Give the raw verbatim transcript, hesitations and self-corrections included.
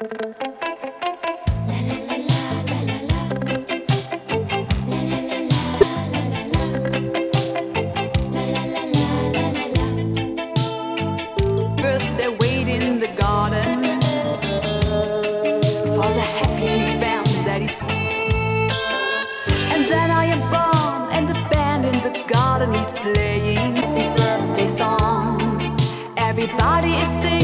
Birds they wait in the garden for the happy event that is. And then I am born, and the band in the garden is playing the birthday song. Everybody is singing.